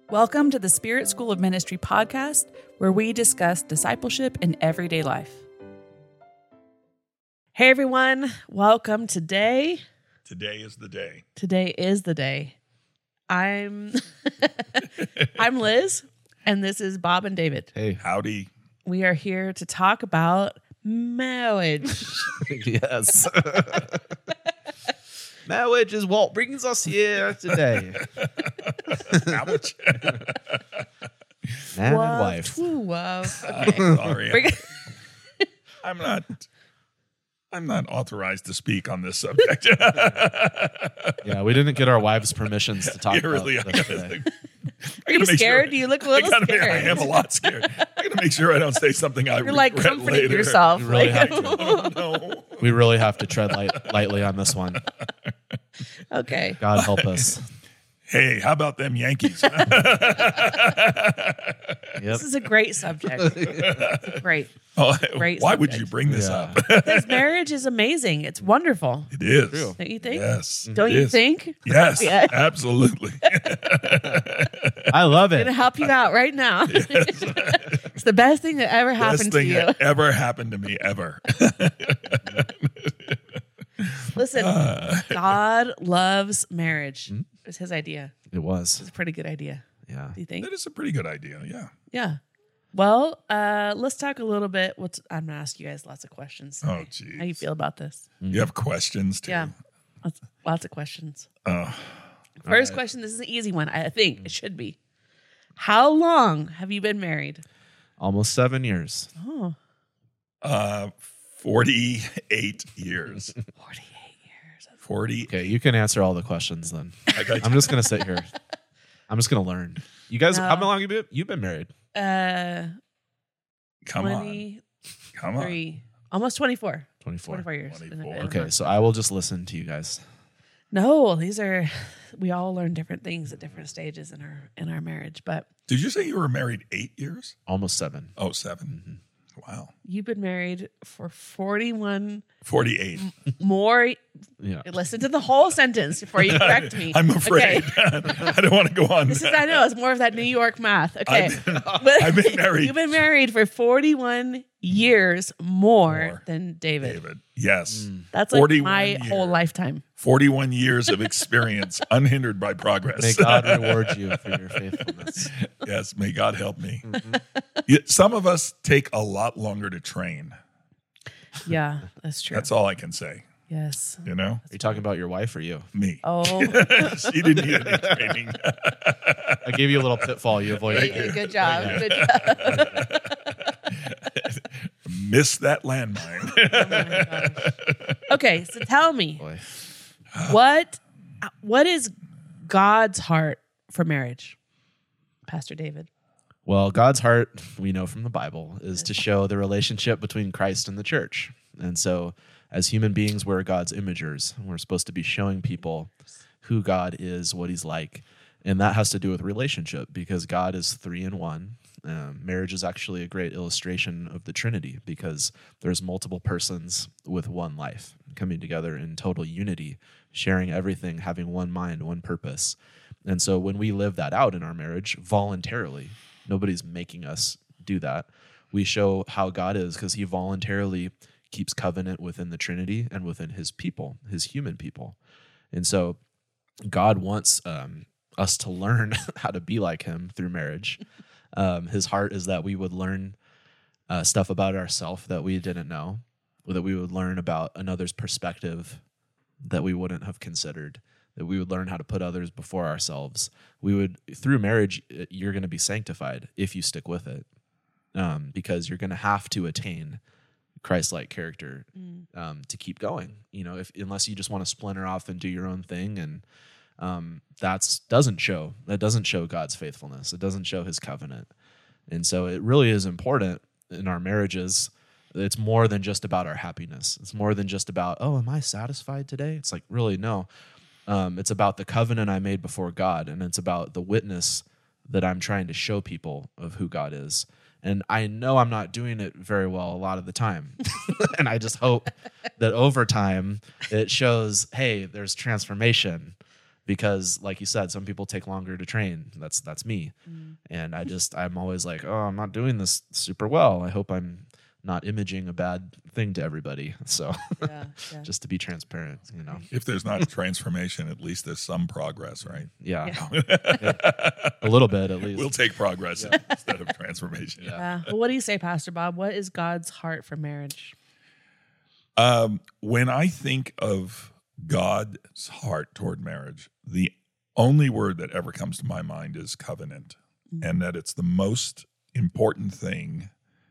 Welcome to the Spirit School of Ministry podcast, where we discuss discipleship in everyday life. Hey everyone, welcome today. Today is the day. Today is the day. I'm Liz, and this is Bob and David. Hey. Howdy. We are here to talk about marriage. Yes. Marriage is what brings us here today. Ouch. Man and wife. Okay. Sorry. I'm not authorized to speak on this subject. Yeah, we didn't get our wives' permissions to talk about Really, this today. Are you scared? Do you look a little scared? I am a lot scared. I got to make sure I don't say something I You're like regret comforting later. yourself. You really like, have to. Oh, no. We really have to tread lightly on this one. Okay. God help us. Hey, how about them Yankees? Yep. This is a great subject. Great. Oh, Great why would subject. you bring this Yeah. up? Because marriage is amazing. It's wonderful. It is. True. Don't you think? Yes. Don't it you is. think? Yes, Yeah. absolutely. I love I'm it. going to help you out right now. It's the best thing that ever Best happened to thing you. that ever happened to me ever. Listen, God loves marriage. It was his idea. It was. It's a pretty good idea. Yeah. Do you think? That is a pretty good idea. Yeah. Yeah. Well, let's talk a little bit. I'm going to ask you guys lots of questions today. Oh, geez. How you feel about this? You have questions too. Yeah. Lots of questions. Oh, First question. This is an easy one. I think it should be. How long have you been married? Almost 7 years. Oh, 48 years. 48 years. 40. Okay, you can answer all the questions then. I got I'm just going to sit here. I'm just going to learn. You guys, No. how long have you've been married? Come on. 23, Come on. almost 24. 24. 24 years. 24. Okay, so I will just listen to you guys. No, we all learn different things at different stages in our marriage. But Did you say you were married 8 years? Almost 7. Oh, 7. Wow. you've been married for 41 48. more. Yeah. Listen to the whole sentence before you correct me. I'm afraid. Okay. I don't want to go on. This is, I know, it's more of that New York math. Okay. I've been married. You've been married for 41 years more More. than David. David. Yes. That's like 41 my years. whole lifetime. 41 years of experience unhindered by May progress. God reward you for your faithfulness. Yes. May God help me. Yeah, some of us take a lot longer to train. Yeah, that's true. That's all I can say. Yes. You know? Are you talking about your wife or you? Me. Oh, She didn't need any training. I gave you a little pitfall. You avoided it. good job. Good job. Missed that landmine. Oh my gosh. Okay, so tell me, Boy. what is God's heart for marriage, Pastor David? Well, God's heart, we know from the Bible, is to show the relationship between Christ and the church. And so, as human beings, we're God's imagers. We're supposed to be showing people who God is, what he's like. And that has to do with relationship because God is 3 in 1. Marriage is actually a great illustration of the Trinity because there's multiple persons with one life coming together in total unity, sharing everything, having one mind, one purpose. And so when we live that out in our marriage voluntarily, nobody's making us do that. We show how God is because he voluntarily keeps covenant within the Trinity and within his people, his human people. And so God wants us to learn how to be like him through marriage. His heart is that we would learn stuff about ourselves that we didn't know, or that we would learn about another's perspective that we wouldn't have considered, that we would learn how to put others before ourselves. We would, through marriage, you're going to be sanctified if you stick with it, because you're going to have to attain Christ-like character to keep going. You know, unless you just want to splinter off and do your own thing, and that doesn't show God's faithfulness. It doesn't show his covenant. And so it really is important in our marriages. It's more than just about our happiness. It's more than just about, oh, am I satisfied today? It's like, really, no. It's about the covenant I made before God, and it's about the witness that I'm trying to show people of who God is. And I know I'm not doing it very well a lot of the time. And I just hope that over time it shows, hey, there's transformation. because like you said, some people take longer to train. That's me. And I'm always like, oh, I'm not doing this super well. I hope I'm not imaging a bad thing to everybody. So Yeah. just to be transparent, If there's not transformation, at least there's some progress, right? Yeah. A little bit at least. We'll take progress instead of transformation. Yeah. Well, what do you say, Pastor Bob? What is God's heart for marriage? When I think of God's heart toward marriage, the only word that ever comes to my mind is covenant, and that it's the most important thing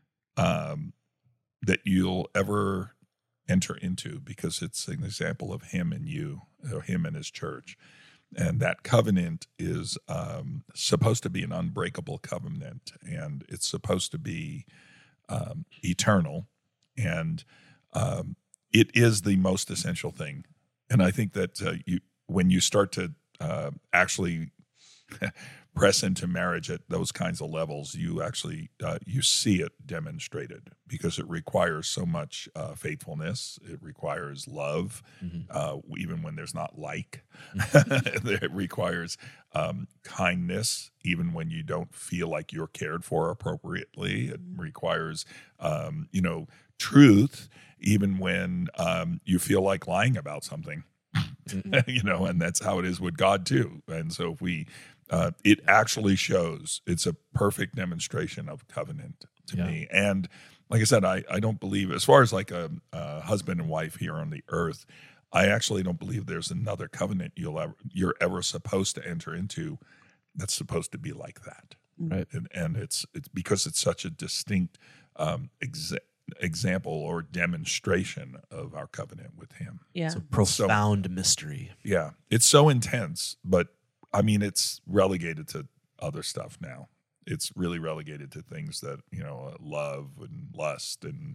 that you'll ever enter into, because it's an example of him and you, him and his church. And that covenant is supposed to be an unbreakable covenant, and it's supposed to be eternal, and it is the most essential thing. And I think that when you start to actually press into marriage at those kinds of levels, you actually you see it demonstrated, because it requires so much faithfulness. It requires love, even when there's not like. It requires kindness, even when you don't feel like you're cared for appropriately. It requires, truth, even when you feel like lying about something. And that's how it is with God too. And so if we it actually shows, it's a perfect demonstration of covenant to me. And like I said, I don't believe, as far as like a husband and wife here on the earth, I actually don't believe there's another covenant you're ever supposed to enter into that's supposed to be like that. Right. And it's because it's such a distinct example or demonstration of our covenant with him. Yeah. It's a profound mystery. Yeah. It's so intense, but I mean, it's relegated to other stuff now. It's really relegated to things that, love and lust and,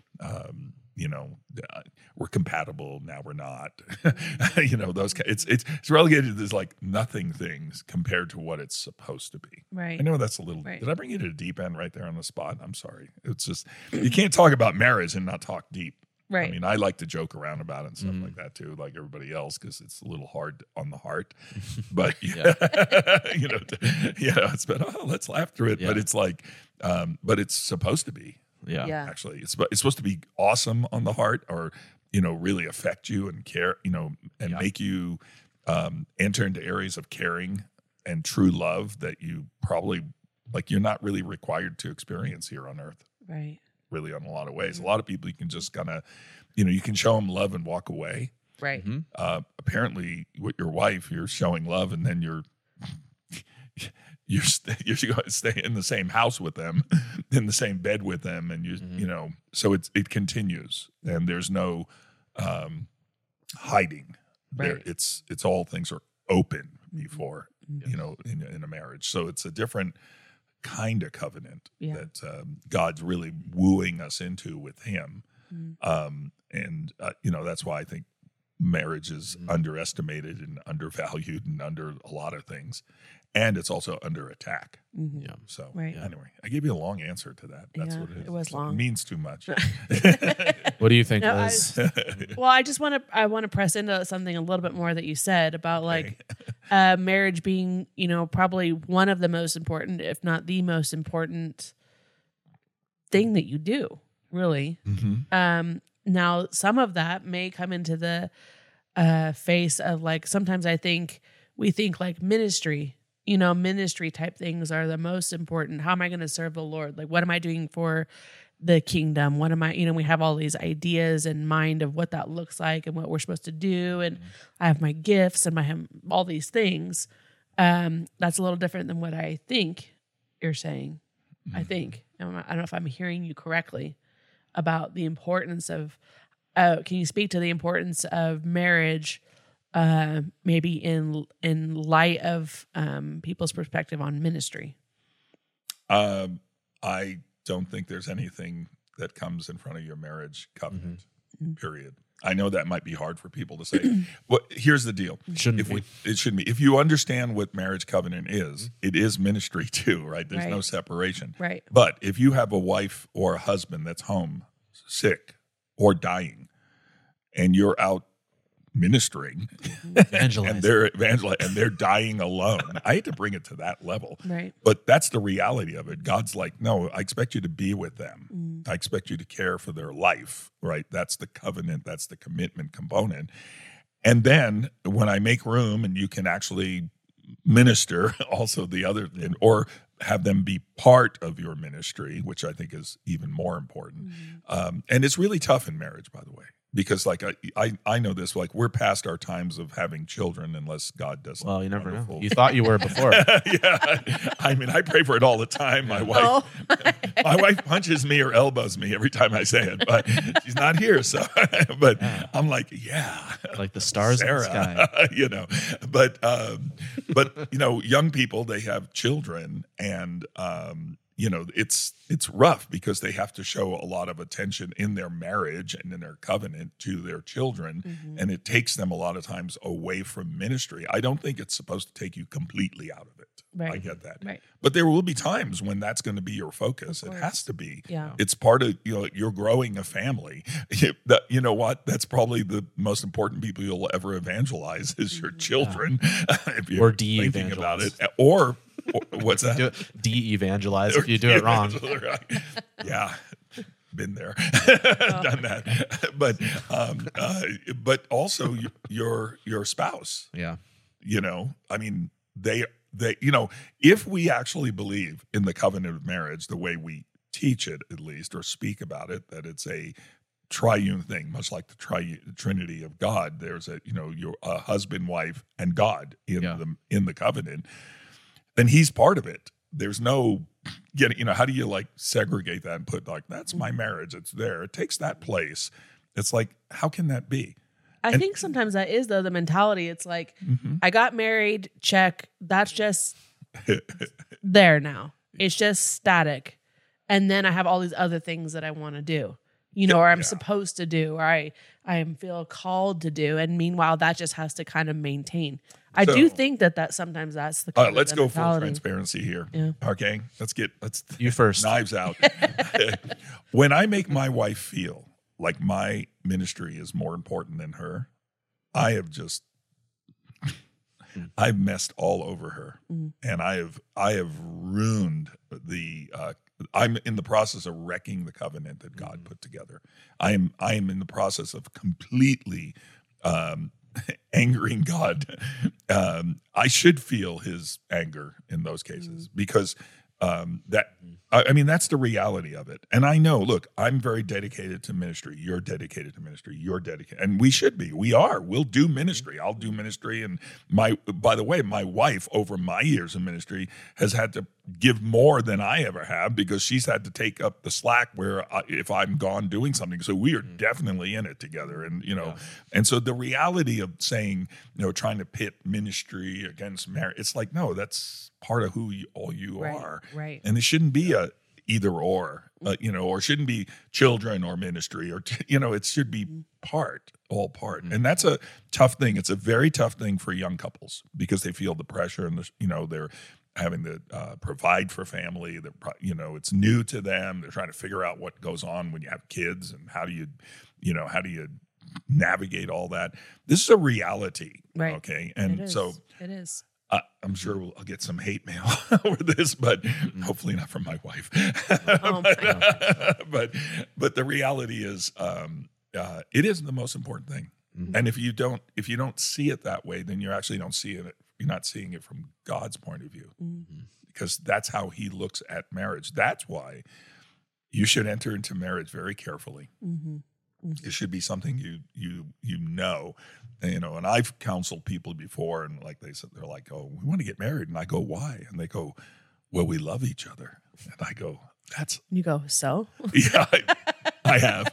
we're compatible, now we're not. Those it's relegated to like nothing things compared to what it's supposed to be. Right. I know that's a little, Right. Did I bring you to the deep end right there on the spot? I'm sorry. It's just, you can't talk about marriage and not talk deep. Right. I mean, I like to joke around about it and stuff like that too, like everybody else, because it's a little hard on the heart. But it's been, let's laugh through it. Yeah. But it's like, but it's supposed to be. Yeah. Actually, it's supposed to be awesome on the heart, or really affect you and care, and make you enter into areas of caring and true love that you probably you're not really required to experience here on earth. Right. Really, on a lot of ways. A lot of people, you can just kind of, you can show them love and walk away. Right. Apparently, with your wife, you're showing love, and then you're going to stay in the same house with them, in the same bed with them, and so it continues, and there's no hiding. Right. It's all things are open before in a marriage. So it's a different kind of covenant that God's really wooing us into with him. That's why I think marriage is underestimated and undervalued and under a lot of things. And it's also under attack. Yeah. So Right. anyway, I gave you a long answer to that. That's Yeah, what it is. it was long. It means too much. What do you think, No, Liz? Well, I just want to press into something a little bit more that you said about marriage being, probably one of the most important, if not the most important thing that you do, really. Now, some of that may come into the face of sometimes we think ministry, ministry type things are the most important. How am I going to serve the Lord? What am I doing for the kingdom? What am I, we have all these ideas in mind of what that looks like and what we're supposed to do. And I have my gifts and all these things. That's a little different than what I think you're saying. I think, I don't know if I'm hearing you correctly about the importance of, can you speak to the importance of marriage, maybe in light of people's perspective on ministry? I don't think there's anything that comes in front of your marriage covenant, period. I know that might be hard for people to say. But here's the deal. It shouldn't be. It shouldn't be. If you understand what marriage covenant is, it is ministry too, right? There's no Right. separation. Right. But if you have a wife or a husband that's home sick or dying, and you're out ministering Evangelize. and they're evangelizing and they're dying alone. I hate to bring it to that level, Right. but that's the reality of it. God's like, no, I expect you to be with them. I expect you to care for their life, right? That's the covenant. That's the commitment component. And then when I make room and you can actually minister also the other, or have them be part of your ministry, which I think is even more important. And it's really tough in marriage, by the way, because like I know this, like we're past our times of having children unless God does something. Well, you never wonderful. know. You thought you were before. Yeah, I mean, I pray for it all the time. My wife, my wife punches me or elbows me every time I say it, but she's not here. So, but I'm like, yeah, Like the stars in the Sarah, sky. you know, but you know, young people, they have children, and you know, it's rough because they have to show a lot of attention in their marriage and in their covenant to their children, and it takes them a lot of times away from ministry. I don't think it's supposed to take you completely out of it. Right. I get that. Right. But there will be times when that's going to be your focus. It course. has to be. Yeah. It's part of, you know, you're growing a family. You know what? That's probably the most important people you'll ever evangelize is your children. If you're Or thinking about it. de-evangelize. Or what's that? Do it, de-evangelize if you do it wrong. Yeah. Been there, done that. But also your spouse, Yeah. you know, I mean, they, you know, if we actually believe in the covenant of marriage, the way we teach it, at least, or speak about it, that it's a triune thing, much like the Trinity of God. There's a, you know, your husband, wife, and God in the covenant, then he's part of it. There's no getting, you know, how do you like segregate that and put like, that's my marriage, it's there. It takes that place. It's like, how can that be? I think sometimes that is though the mentality. It's like I got married, check. That's just there now. It's just static. And then I have all these other things that I want to do, you know, or I'm supposed to do, or I feel called to do. And meanwhile, that just has to kind of maintain. I do think that sometimes that's the kind Let's of go full mentality. transparency here. Yeah. Okay. Let's You first. knives out. When I make my wife feel like my ministry is more important than her, I've messed all over her, and I have ruined the. I'm in the process of wrecking the covenant that God put together. I am in the process of completely angering God. I should feel His anger in those cases because I mean, that's the reality of it. And I know, look, I'm very dedicated to ministry. You're dedicated to ministry. You're dedicated. And we should be. We are. We'll do ministry. I'll do ministry. And by the way, my wife over my years in ministry has had to give more than I ever have because she's had to take up the slack where if I'm gone doing something. So we are definitely in it together. And, you know, and so the reality of saying, you know, trying to pit ministry against marriage, it's like, no, that's part of who you are. Right. And it shouldn't be a either or, you know, or shouldn't be children or ministry or, you know, it should be all part. And that's a tough thing. It's a very tough thing for young couples because they feel the pressure and, you know, they're having to provide for family. You know, it's new to them. They're trying to figure out what goes on when you have kids and how do you navigate all that. This is a reality. Right. Okay. And it is. I'm sure I'll get some hate mail over this, but hopefully not from my wife. But the reality is, it is the most important thing. And if you don't see it that way, then you actually don't see it. You're not seeing it from God's point of view, because that's how He looks at marriage. That's why you should enter into marriage very carefully. It should be something you know, and I've counseled people before, and like they said, they're like, "Oh, we want to get married," and I go, "Why?" And they go, "Well, we love each other," and I go, "That's." You go, so? Yeah, I have.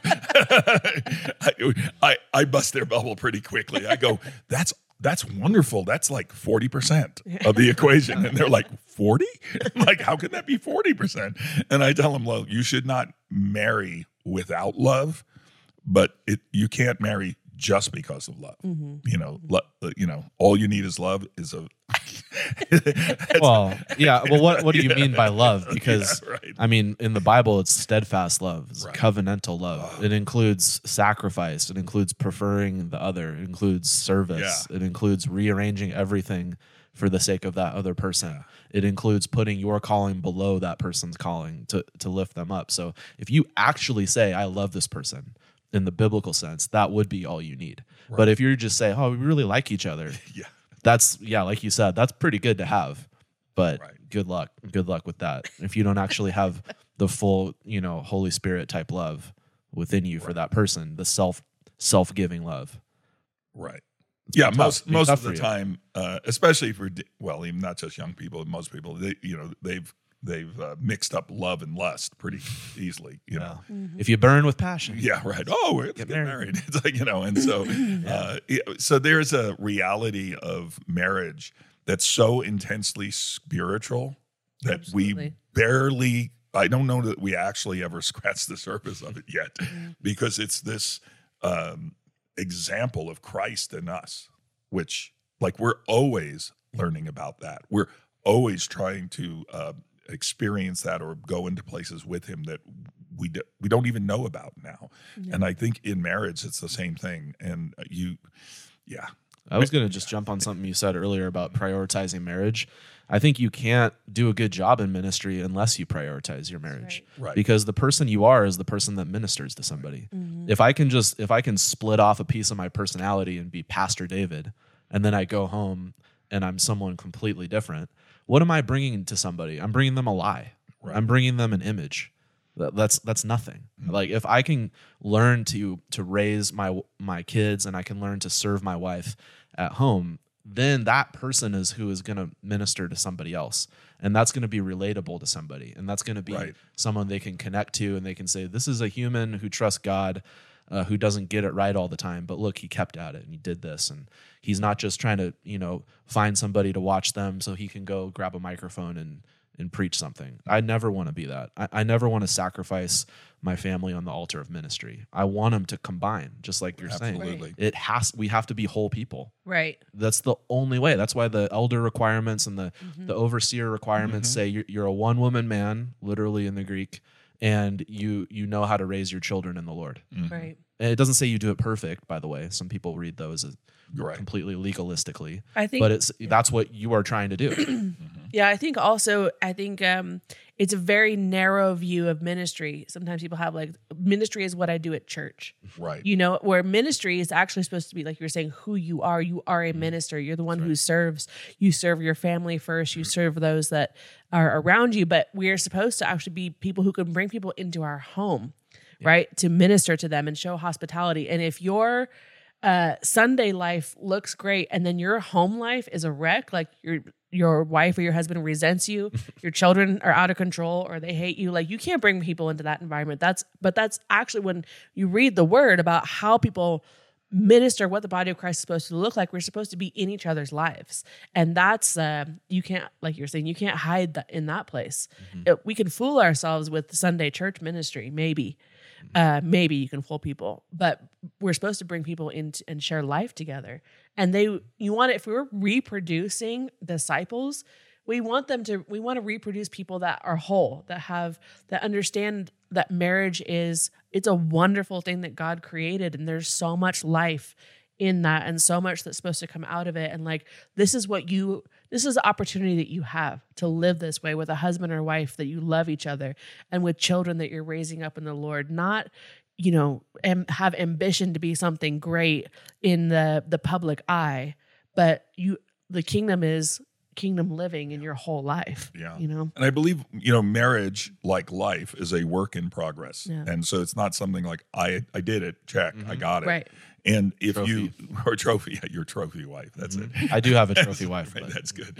I bust their bubble pretty quickly. I go, "That's wonderful. That's like 40% of the equation," and they're like, 40? I'm like, how can that be 40%? And I tell them, well, you should not marry without love. But you can't marry just because of love. Mhm. All you need is love is a. Well, yeah. Well, what do you mean by love? Because Yeah, right. I mean, in the Bible, it's steadfast love, it's Right. covenantal love. It includes sacrifice. It includes preferring the other. It includes service. Yeah. It includes rearranging everything for the sake of that other person. Yeah. It includes putting your calling below that person's calling to lift them up. So if you actually say, I love this person in the biblical sense, that would be all you need. Right. But if you're just saying, oh, we really like each other, Yeah. that's, like you said, that's pretty good to have. But Right. good luck with that. If you don't actually have the full, Holy Spirit type love within you for that person, the self-giving love. Right. Yeah, Be most tough of for the you. time, especially for even not just young people, most people, they've mixed up love and lust pretty easily. You know. If you burn with passion. Yeah, right. Oh, let's get married. It's like, and so so there's a reality of marriage that's so intensely spiritual that Absolutely. we barely. I don't know that we actually ever scratched the surface of it yet, because it's this example of Christ in us, which we're always learning about that. We're always trying to experience that or go into places with him that we don't even know about now. And I think in marriage, it's the same thing. And I was going to just jump on something you said earlier about prioritizing marriage. I think you can't do a good job in ministry unless you prioritize your marriage. Right. Because the person you are is the person that ministers to somebody. If I can split off a piece of my personality and be Pastor David, and then I go home and I'm someone completely different, what am I bringing to somebody? I'm bringing them a lie. Right. I'm bringing them an image. That's nothing. Like if I can learn to raise my kids and I can learn to serve my wife at home, then that person is who is going to minister to somebody else, and that's going to be relatable to somebody, and that's going to be Right. someone they can connect to, and they can say, this is a human who trusts God, who doesn't get it right all the time, but look, he kept at it and he did this, and he's not just trying to find somebody to watch them so he can go grab a microphone and preach something. I never want to be that. I never want to sacrifice my family on the altar of ministry. I want them to combine, just like you're Absolutely. saying. We have to be whole people. Right. That's the only way. That's why the elder requirements and the overseer requirements say you're a one-woman man, literally in the Greek, and you know how to raise your children in the Lord. Right. And it doesn't say you do it perfect, by the way. Some people read those as Right. completely legalistically. I think, But that's what you are trying to do. yeah, I think it's a very narrow view of ministry. Sometimes people have ministry is what I do at church. Right. Where ministry is actually supposed to be, like you were saying, who you are. You are a minister. You're the one who serves. You serve your family first. You serve those that are around you. But we are supposed to actually be people who can bring people into our home, right? To minister to them and show hospitality. And if your Sunday life looks great and then your home life is a wreck, like your wife or your husband resents you, your children are out of control or they hate you, you can't bring people into that environment. That's actually when you read the word about how people minister, what the body of Christ is supposed to look like. We're supposed to be in each other's lives. And that's, you can't, like you're saying, you can't hide that in that place. We can fool ourselves with Sunday church ministry, maybe. Maybe you can fool people, but we're supposed to bring people in and share life together. And if we're reproducing disciples, we want to reproduce people that are whole, that understand that marriage it's a wonderful thing that God created. And there's so much life in that and so much that's supposed to come out of it. And this is the opportunity that you have to live this way with a husband or wife that you love each other and with children that you're raising up in the Lord, not, have ambition to be something great in the public eye, but the kingdom is kingdom living in your whole life. Yeah. And I believe, marriage, like life, is a work in progress. Yeah. And so it's not something like, I did it, check, I got it. Right. And if Trophy. or trophy, your trophy wife, that's it. I do have a trophy wife. Right, But that's good.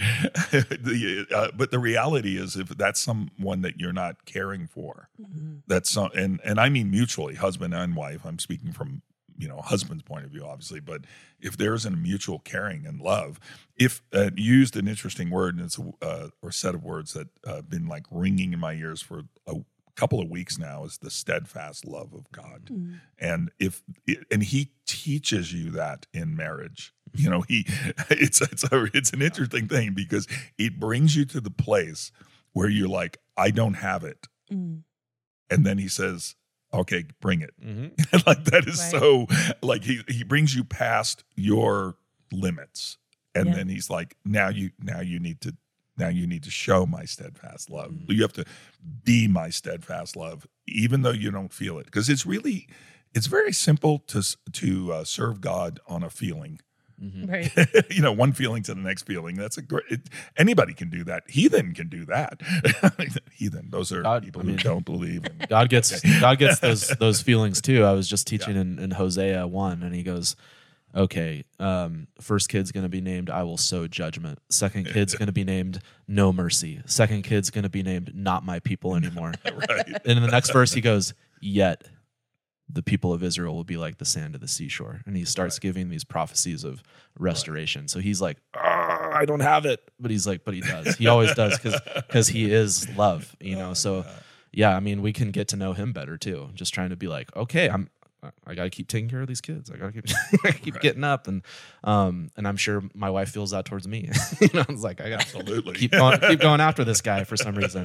But the reality is, if that's someone that you're not caring for, and I mean mutually, husband and wife. I'm speaking from husband's point of view, obviously. But if there's a mutual caring and love, if used an interesting word, and it's or set of words that have been ringing in my ears for a couple of weeks now is the steadfast love of God. Mm. And and he teaches you that in marriage. You know, it's an interesting thing because it brings you to the place where you're like, I don't have it. Mm. And then he says, okay, bring it. Mm-hmm. Like that is Right. so, like he brings you past your limits. And Yeah. then he's like, now you need to show my steadfast love. Mm. You have to be my steadfast love, even though you don't feel it. Because it's very simple to serve God on a feeling. Mm-hmm. Right. You know, one feeling to the next feeling. That's anybody can do that. Heathen can do that. Heathen, those are God, people I mean, who don't believe in God gets those feelings too. I was just teaching in Hosea 1, and he goes, okay, first kid's going to be named I will sow judgment. Second kid's going to be named no mercy. Second kid's going to be named not my people anymore. right. And in the next verse, he goes, yet the people of Israel will be like the sand of the seashore. And he starts giving these prophecies of restoration. So he's like, I don't have it. But he's like, but he does. He always does because he is love, you know? So yeah, I mean, we can get to know him better too. Just trying to be like, okay, I got to keep taking care of these kids. I got to keep getting up. And I'm sure my wife feels that towards me. You know, it's like, I got to Absolutely. keep going after this guy for some reason.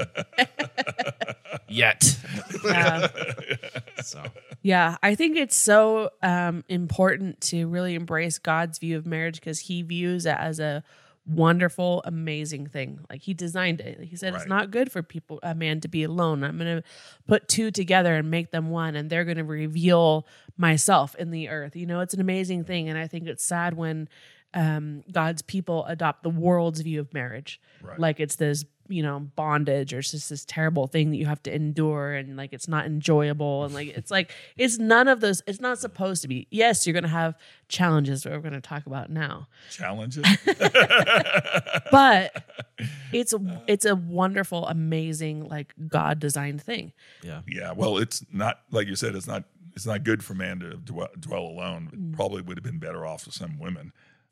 Yet. Yeah. So Yeah, I think it's so important to really embrace God's view of marriage because he views it as a wonderful, amazing thing. Like he designed it. He said it's Right. not good for a man to be alone. I'm going to put two together and make them one, and they're going to reveal myself in the earth. You know, it's an amazing thing, and I think it's sad when God's people adopt the world's view of marriage, Right. like it's this, you know, bondage or it's just this terrible thing that you have to endure, and like it's not enjoyable, and like it's none of those. It's not supposed to be. Yes, you're going to have challenges that we're going to talk about now, Challenges. but it's a wonderful, amazing, like God designed thing. yeah. Yeah, well, it's not like you said. It's not good for man to dwell alone. It probably would have been better off with some women,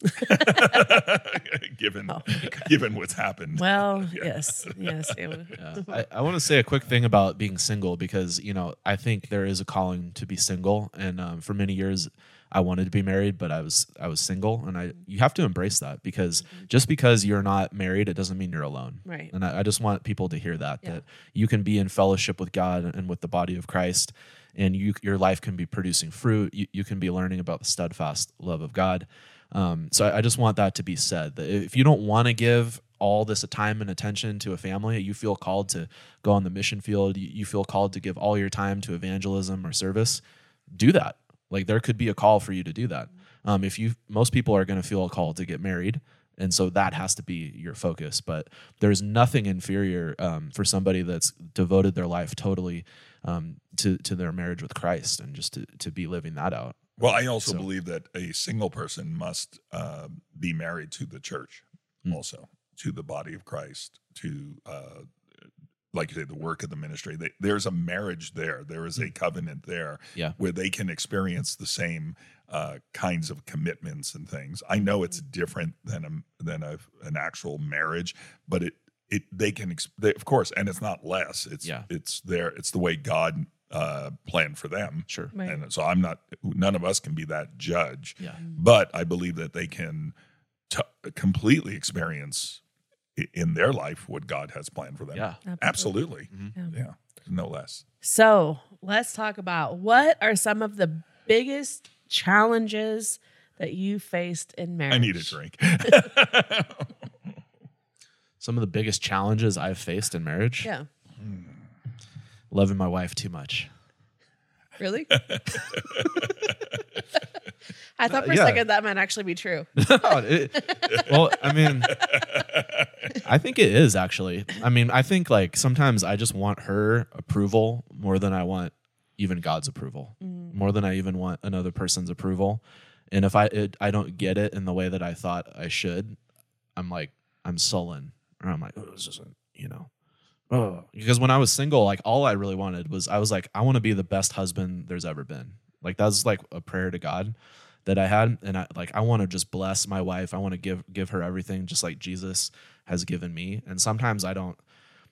given what's happened. Well, yes. Yeah. I want to say a quick thing about being single because, you know, I think there is a calling to be single. And for many years, I wanted to be married, but I was single. And you have to embrace that because just because you're not married, it doesn't mean you're alone. Right. And I just want people to hear that, Yeah. that you can be in fellowship with God and with the body of Christ. And your life can be producing fruit. You can be learning about the steadfast love of God. So I just want that to be said, that if you don't want to give all this time and attention to a family, you feel called to go on the mission field, you feel called to give all your time to evangelism or service, do that. Like there could be a call for you to do that. Most people are going to feel a call to get married. And so that has to be your focus. But there's nothing inferior for somebody that's devoted their life totally to their marriage with Christ and just to be living that out. Well, I also So- believe that a single person must be married to the church, also to the body of Christ, to like you say, the work of the ministry. There's a marriage there. There is a covenant there, Yeah. where they can experience the same kinds of commitments and things. I know it's different than an actual marriage, but they can of course, and it's not less. It's the way God planned for them. Sure. Right. And so none of us can be that judge. Yeah. But I believe that they can completely experience in their life what God has planned for them. Yeah. Absolutely. Yeah. Yeah. No less. So let's talk about what are some of the biggest challenges that you faced in marriage. I need a drink. Some of the biggest challenges I've faced in marriage, Yeah. loving my wife too much. Really? I thought for a Yeah. second that might actually be true. Well, I mean, I think it is actually. I mean, I think like sometimes I just want her approval more than I want even God's approval, more than I even want another person's approval. And if I don't get it in the way that I thought I should, I'm sullen, or I'm like, oh, this isn't, because when I was single, like all I really wanted was, I was like, I want to be the best husband there's ever been. Like that's like a prayer to God that I had. And I want to just bless my wife. I want to give her everything just like Jesus has given me. And sometimes I don't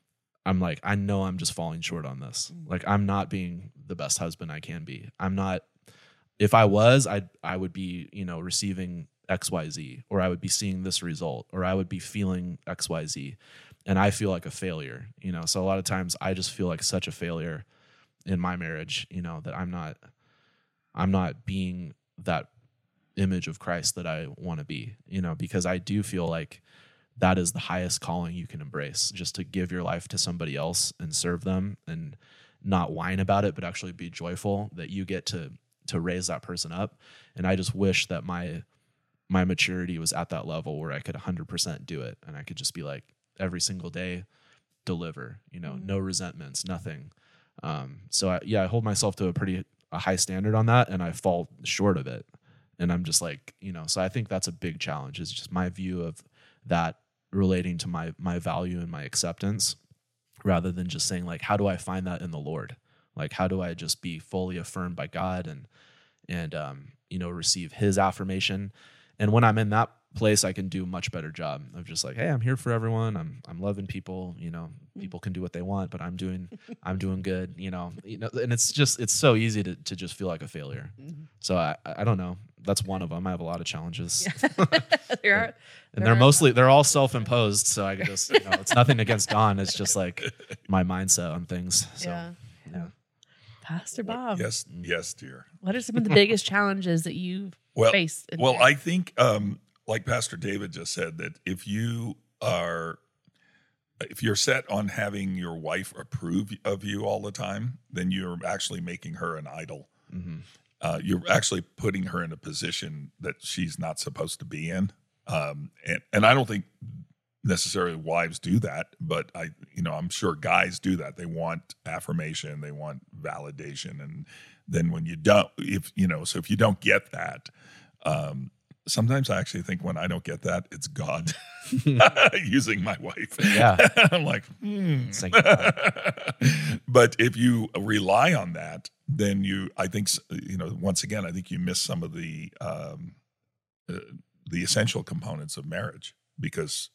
I'm like, I know I'm just falling short on this. Like, I'm not being the best husband I can be. I'm not. If I was, I would be, receiving XYZ, or I would be seeing this result, or I would be feeling XYZ, and I feel like a failure. So a lot of times I just feel like such a failure in my marriage. That I'm not being that image of Christ that I want to be. Because I do feel like that is the highest calling you can embrace, just to give your life to somebody else and serve them, and not whine about it, but actually be joyful that you get to raise that person up. And I just wish that my maturity was at that level where I could 100% do it, and I could just be like, every single day, deliver, no resentments, nothing. So I hold myself to a high standard on that, and I fall short of it. And I'm just like, so I think that's a big challenge, is just my view of that relating to my value and my acceptance, rather than just saying, like, how do I find that in the Lord? Like, how do I just be fully affirmed by God and receive his affirmation? And when I'm in that place, I can do a much better job of just like, hey, I'm here for everyone. I'm loving people. People can do what they want, but I'm doing good. And it's so easy to just feel like a failure. So I don't know. That's one of them. I have a lot of challenges. They're all self-imposed. So I could just, it's nothing against Dawn. It's just like my mindset on things. So, yeah. Pastor Bob. Yes, dear. What are some of the biggest challenges that you've faced? I think, like Pastor David just said, that if you're set on having your wife approve of you all the time, then you're actually making her an idol. Mm-hmm. You're actually putting her in a position that she's not supposed to be in. And I don't think necessarily wives do that, but I'm sure guys do that. They want affirmation, they want validation. And then when you don't, if you don't get that, sometimes I actually think when I don't get that, it's God using my wife. Yeah. I'm like, But if you rely on that, then I think once again, I think you miss some of the essential components of marriage, because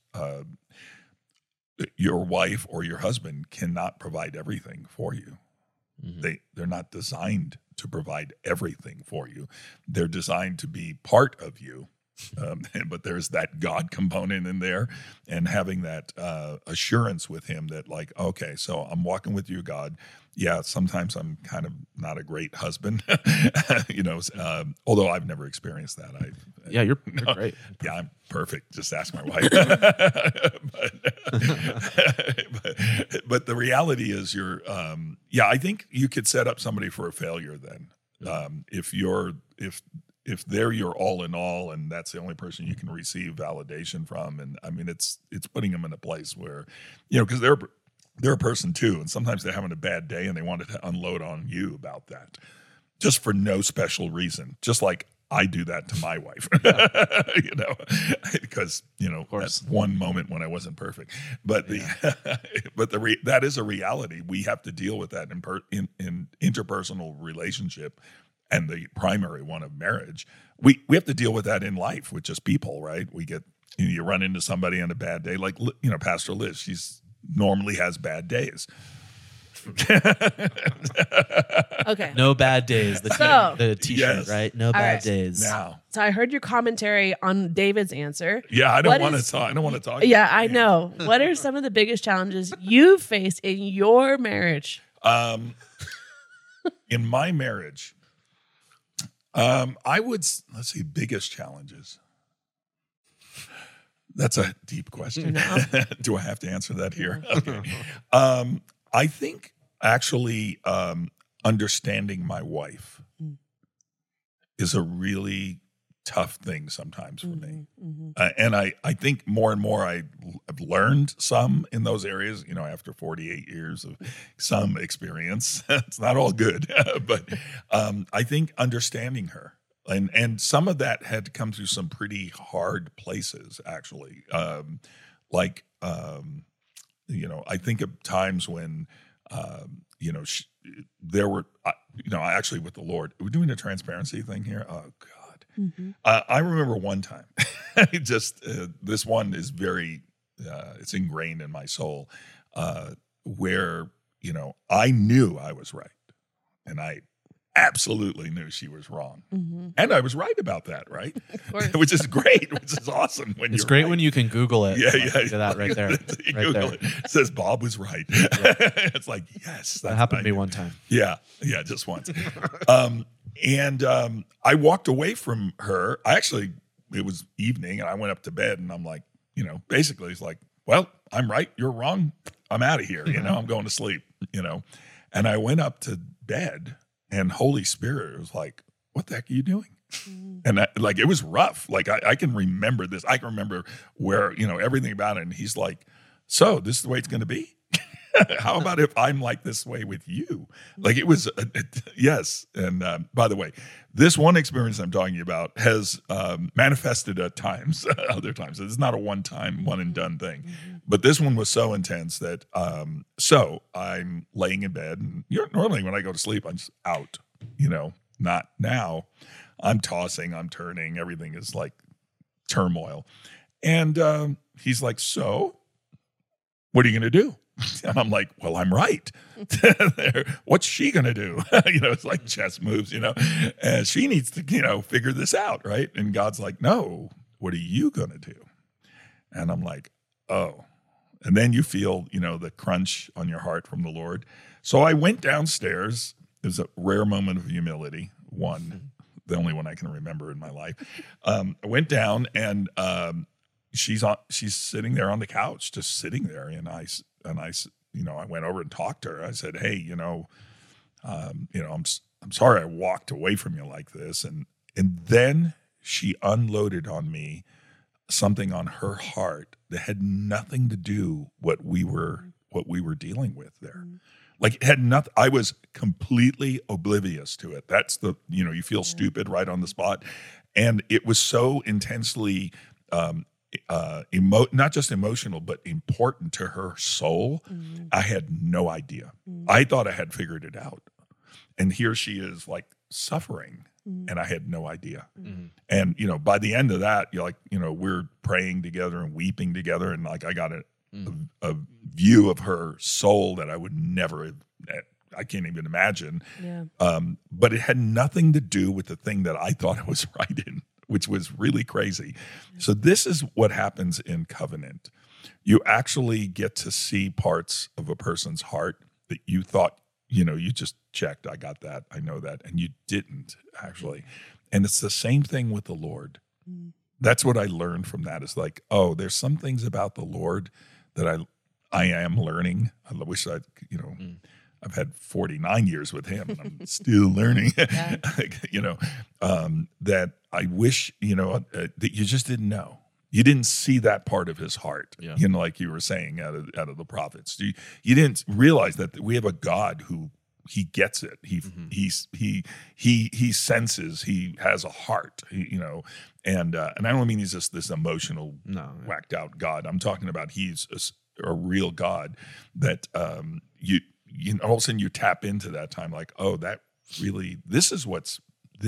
your wife or your husband cannot provide everything for you. Mm-hmm. They're not designed to provide everything for you. They're designed to be part of you. But there's that God component in there, and having that assurance with him that, like, okay, so I'm walking with you, God. Yeah, sometimes I'm kind of not a great husband, although I've never experienced that. You're great. Yeah, I'm perfect. Just ask my wife. but the reality is I think you could set up somebody for a failure then. If they're your all in all, and that's the only person you can receive validation from. And I mean, it's putting them in a place where, because they're a person too. And sometimes they're having a bad day and they want to unload on you about that, just for no special reason. Just like I do that to my wife, because, that's one moment when I wasn't perfect, but that is a reality. We have to deal with that in interpersonal relationship. And the primary one of marriage, we have to deal with that in life with just people, right? We get, you run into somebody on a bad day, like, Pastor Liz, she's normally has bad days. Okay. No bad days. The t-shirt, yes. Right? No bad days. Now. So I heard your commentary on David's answer. Yeah, I don't want to talk. Yeah, I know. What are some of the biggest challenges you've faced in your marriage? In my marriage, let's see, biggest challenges. That's a deep question. No. Do I have to answer that here? Okay. I think actually understanding my wife is a really tough thing sometimes for me. Mm-hmm. And I think more and more I've learned some in those areas, after 48 years of some experience. It's not all good, but I think understanding her. And some of that had to come through some pretty hard places, actually. I think of times when, there were, actually with the Lord, we're doing a transparency thing here. Oh, God. Mm-hmm. I remember one time, this one is very, it's ingrained in my soul. where, I knew I was right, and I absolutely knew she was wrong. Mm-hmm. And I was right about that, right? Of course. Which is great, which is awesome. It's great when you can Google it. Yeah, Look at that right there. You Right Google there. It says Bob was right. It's like, yes. That happened to me one time. Yeah, just once. And I walked away from her. It was evening, and I went up to bed, and I'm like, basically it's like, well, I'm right, you're wrong. I'm out of here, I'm going to sleep, And I went up to bed, and Holy Spirit was like, what the heck are you doing? And it was rough. Like I can remember this. I can remember where, everything about it. And he's like, so this is the way it's going to be? How about if I'm like this way with you? Like it was, yes. And by the way, this one experience I'm talking about has manifested at times, other times. It's not a one-time, one and done thing. But this one was so intense that, so I'm laying in bed, and normally when I go to sleep, I'm just out, not now. I'm tossing, I'm turning, everything is like turmoil. And he's like, so what are you going to do? And I'm like, well, I'm right. What's she going to do? It's like chess moves, and she needs to, figure this out. Right. And God's like, no, what are you going to do? And I'm like, oh. And then you feel, the crunch on your heart from the Lord. So I went downstairs. It was a rare moment of humility. The only one I can remember in my life. I went down, and she's sitting there on the couch, just sitting there. And I went over and talked to her. I said, hey, I'm sorry I walked away from you like this. And then she unloaded on me something on her heart that had nothing to do what we were dealing with there. Like it had nothing. I was completely oblivious to it. That's you feel stupid right on the spot. And it was so intensely not just emotional, but important to her soul. I had no idea. I thought I had figured it out. And here she is like suffering, and I had no idea. And, by the end of that, you're like, we're praying together and weeping together. And like, I got a view of her soul that I would never have, I can't even imagine. Yeah. But it had nothing to do with the thing that I thought I was right in, which was really crazy. So this is what happens in covenant. You actually get to see parts of a person's heart that you thought, you just checked, I got that, I know that, and you didn't actually. And it's the same thing with the Lord. That's what I learned from that, is like, oh, there's some things about the Lord that I am learning. I wish I've had 49 years with him, and I'm still learning. That I wish that you just didn't know. You didn't see that part of his heart. Like you were saying out of the prophets. You didn't realize that we have a God who he gets it. He senses. He has a heart. And I don't mean he's just this emotional, whacked out God. I'm talking about he's a real God that you all of a sudden you tap into that time, like, oh, that really, this is what's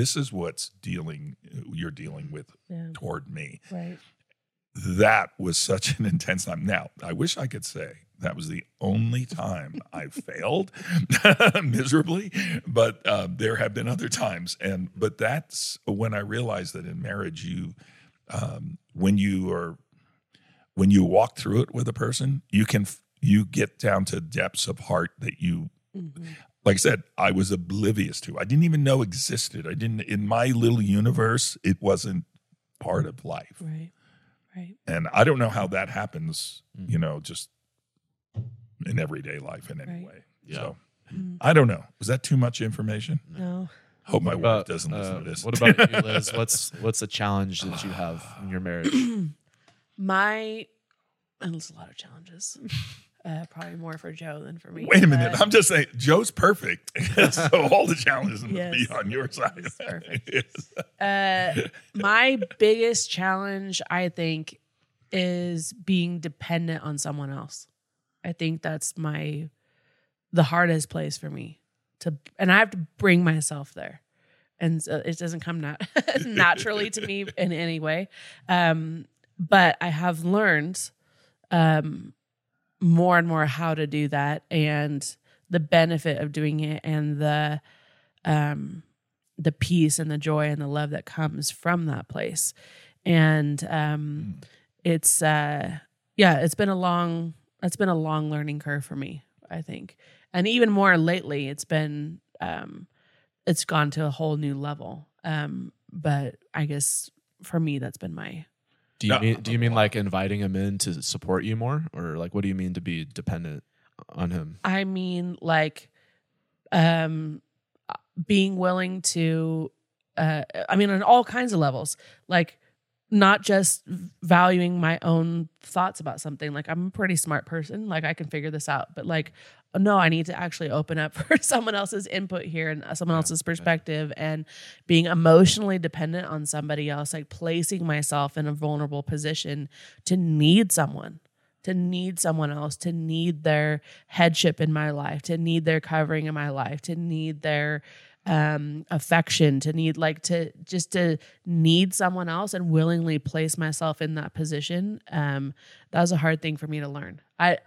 you're dealing with toward me. Right. That was such an intense time. Now, I wish I could say that was the only time I failed miserably, but there have been other times. But that's when I realized that in marriage, when you walk through it with a person, you get down to depths of heart that like I said, I was oblivious to. I didn't even know existed. In my little universe, it wasn't part of life. Right. And I don't know how that happens, just in everyday life in any way. Yeah. So I don't know. Was that too much information? No. Hope my wife doesn't listen to this. What about you, Liz? What's a challenge that you have in your marriage? And there's a lot of challenges. Probably more for Joe than for me. Wait a minute. I'm just saying, Joe's perfect. So all the challenges must be on your side. He's perfect. My biggest challenge, I think, is being dependent on someone else. I think that's the hardest place for me and I have to bring myself there. And so it doesn't come naturally to me in any way. But I have learned, more and more how to do that and the benefit of doing it and the peace and the joy and the love that comes from that place. And it's been a long learning curve for me, I think. And even more lately, it's been it's gone to a whole new level. But I guess for me, that's been my. Do you mean like inviting him in to support you more, or like what do you mean to be dependent on him? I mean, like, being willing to, on all kinds of levels, like not just valuing my own thoughts about something. Like, I'm a pretty smart person. Like, I can figure this out, but like, no, I need to actually open up for someone else's input here and someone else's perspective, and being emotionally dependent on somebody else, like placing myself in a vulnerable position to need someone else, to need their headship in my life, to need their covering in my life, to need their affection, to need to need someone else and willingly place myself in that position. That was a hard thing for me to learn.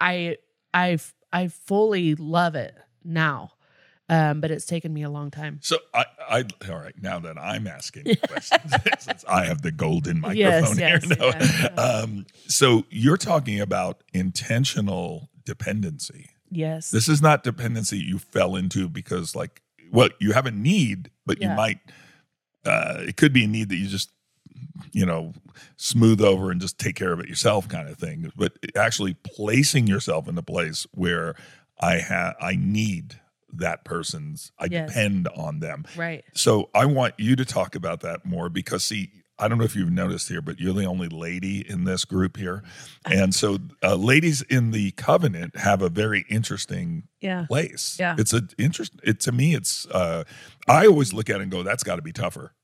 I fully love it now, but it's taken me a long time. So all right, now that I'm asking questions, since I have the golden microphone here. So you're talking about intentional dependency. Yes. This is not dependency you fell into because you have a need, but you might, it could be a need that you just, smooth over and just take care of it yourself kind of thing. But actually placing yourself in a place where I need that person's, I depend on them. Right. So I want you to talk about that more because, see, I don't know if you've noticed here, but you're the only lady in this group here. And so ladies in the covenant have a very interesting place. Yeah. It's to me, it's, I always look at it and go, that's got to be tougher.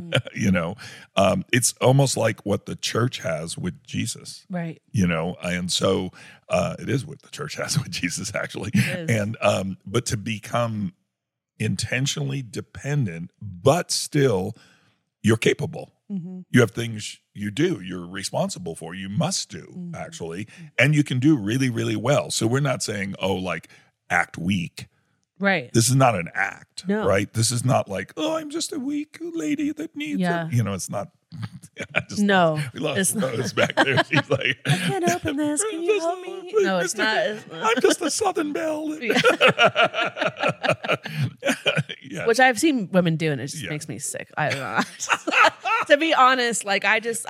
It's almost like what the church has with Jesus. Right. And so it is what the church has with Jesus, actually. And, but to become intentionally dependent, but still you're capable. Mm-hmm. You have things you're responsible for, you must do, actually, and you can do really, really well. So we're not saying, act weak. Right. This is not an act, no. Right? This is not like, I'm just a weak lady that needs it. It's not. No. We lost Rose back there. She's like, I can't open this. Can you help me? No, it's not. I'm just a Southern belle. Which I've seen women do, and it just makes me sick. I don't know. To be honest, because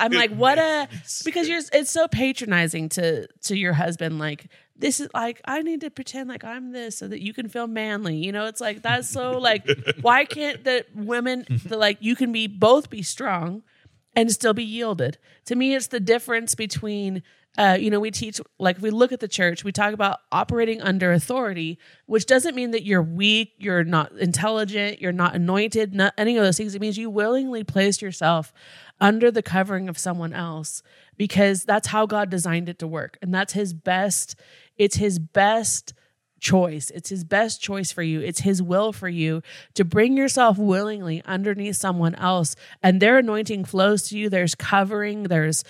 it's so patronizing to your husband. Like, this is like, I need to pretend like I'm this so that you can feel manly. It's like, that's so like, why can't the women, you can both be strong and still be yielded? To me, it's the difference between, we teach, if we look at the church, we talk about operating under authority, which doesn't mean that you're weak, you're not intelligent, you're not anointed, not any of those things. It means you willingly place yourself under the covering of someone else, because that's how God designed it to work. And that's it's his best choice. It's his best choice for you. It's his will for you to bring yourself willingly underneath someone else, and their anointing flows to you. There's covering, there's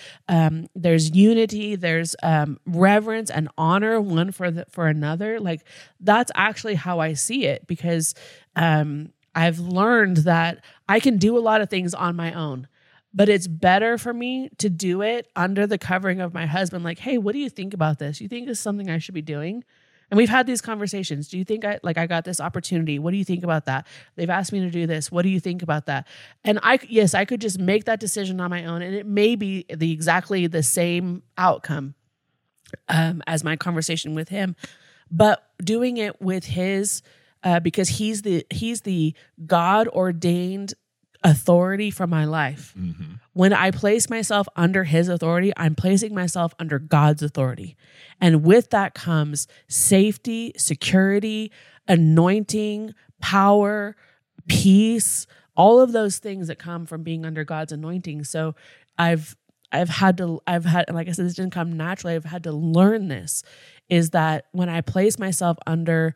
unity, there's reverence and honor one for another. Like, that's actually how I see it, because I've learned that I can do a lot of things on my own, but it's better for me to do it under the covering of my husband. Like, hey, what do you think about this? You think this is something I should be doing? And we've had these conversations. Do you think I got this opportunity? What do you think about that? They've asked me to do this. What do you think about that? And I could just make that decision on my own, and it may be exactly the same outcome as my conversation with him, but doing it with his, because he's the God ordained authority for my life. Mm-hmm. When I place myself under his authority, I'm placing myself under God's authority. And with that comes safety, security, anointing, power, peace, all of those things that come from being under God's anointing. So I've had, like I said, this didn't come naturally. I've had to learn this, is that when I place myself under